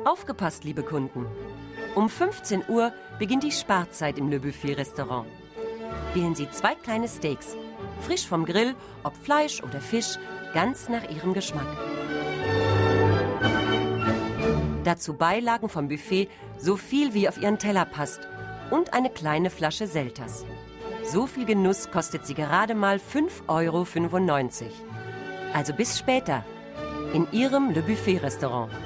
Aufgepasst, liebe Kunden! Um 15 Uhr beginnt die Sparzeit im Le Buffet Restaurant. Wählen Sie 2 kleine Steaks, frisch vom Grill, ob Fleisch oder Fisch, ganz nach Ihrem Geschmack. Dazu Beilagen vom Buffet, so viel wie auf Ihren Teller passt und eine kleine Flasche Selters. So viel Genuss kostet sie gerade mal 5,95 €. Also bis später in Ihrem Le Buffet Restaurant.